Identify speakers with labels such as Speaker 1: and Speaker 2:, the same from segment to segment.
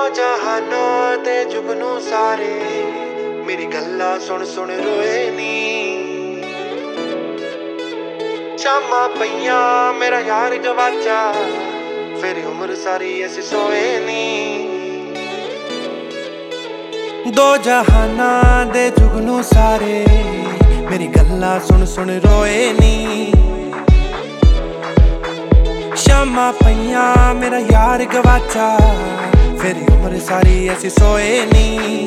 Speaker 1: ਜਹਾਨਾਂ ਤੇ ਜੁਗਨੂ ਸਾਰੇ ਮੇਰੀ ਗੱਲਾਂ ਸੁਣ ਸੁਣ ਰੋਏ ਨੀ। ਸ਼ਾਮਾਂ ਪਈਆਂ ਮੇਰਾ ਯਾਰ ਗਵਾਚਾ, ਫਿਰ ਉਮਰ ਸਾਰੀ ਅਸੀਂ ਸੋਏ ਨੀ। ਦੋ ਜਹਾਨਾਂ ਦੇ ਜੁਗਨੂ ਸਾਰੇ ਮੇਰੀ ਗੱਲਾਂ ਸੁਣ ਸੁਣ ਰੋਏ ਨੀ। ਸ਼ਾਮਾਂ ਪਈਆਂ ਮੇਰਾ ਯਾਰ ਗਵਾਚਾ, ਫਿਰ ਉਮਰ ਸਾਰੀ ਅਸੀਂ ਸੋਏ ਨੀ।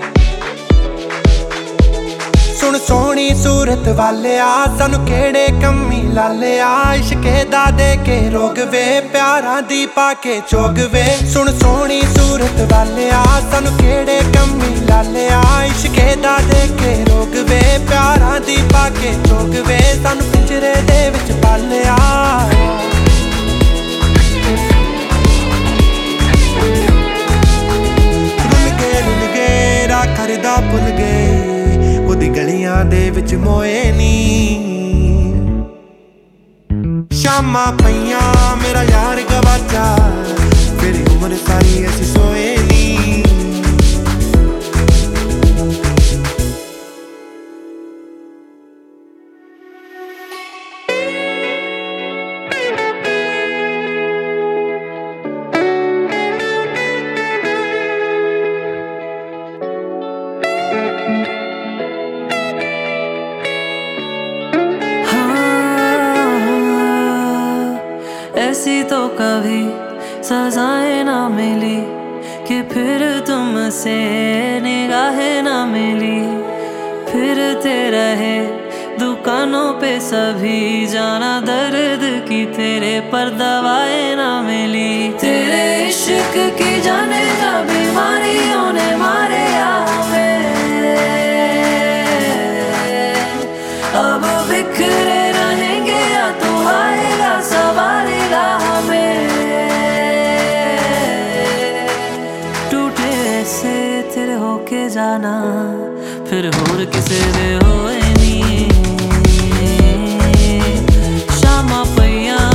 Speaker 1: ਸੁਣ ਸੋਹਣੀ ਸੂਰਤ ਵਾਲਿਆ ਸਾਨੂੰ ਕਿਹੜੇ ਕੰਮੀ ਲਾਲਿਆ, ਇਸ਼ਕੇ ਦਾ ਦੇ ਕੇ ਰੋਗ ਵੇ ਪਿਆਰਾਂ ਦੀ ਪਾ ਕੇ ਚੋਗ ਵੇ। ਸੁਣ ਸੋਹਣੀ ਸੂਰਤ ਵਾਲਿਆ ਸਾਨੂੰ ਕਿਹੜੇ ਕੰਮੀ ਲਾਲਿਆ, ਇਸ਼ਕੇ ਦਾ ਦੇ ਕੇ ਰੋਗ ਵੇ ਪਿਆਰਾਂ ਦੀ ਪਾ ਕੇ ਚੋਗ ਵੇ। ਸਾਨੂੰ ਪਿੰਜਰੇ ਦੇ ਵਿੱਚ ਪਾਲਿਆ ਕਰਦਾ ਭੁੱਲ ਗਏ, ਉਹਦੀ ਗਲੀਆਂ ਦੇ ਵਿੱਚ ਮੋਏ ਨੀ। ਸ਼ਾਮਾਂ ਪਈਆਂ ਮੇਰਾ ਯਾਰ ਗਵਾਚਾ, ਫਿਰ ਉਮਰ ਸਾਰੀ ਅਸੀਂ ਸੋਏ ਨੀ।
Speaker 2: ऐसी तो कभी सजाएं ना मिली कि फिर तुमसे निगाहें ना मिली। फिरते रहे दुकानों पे सभी, जाना दर्द की तेरे पर दवाएं ना मिली। तेरे इश्क की जाने जा बीमारियों ने मारे हमें, अब बिखरे रहेंगे या तू आएगा सवारेगा हमें। टूटे ऐसे तेरे होके जाना, फिर होर किसे दे होए नी। शामां पईयां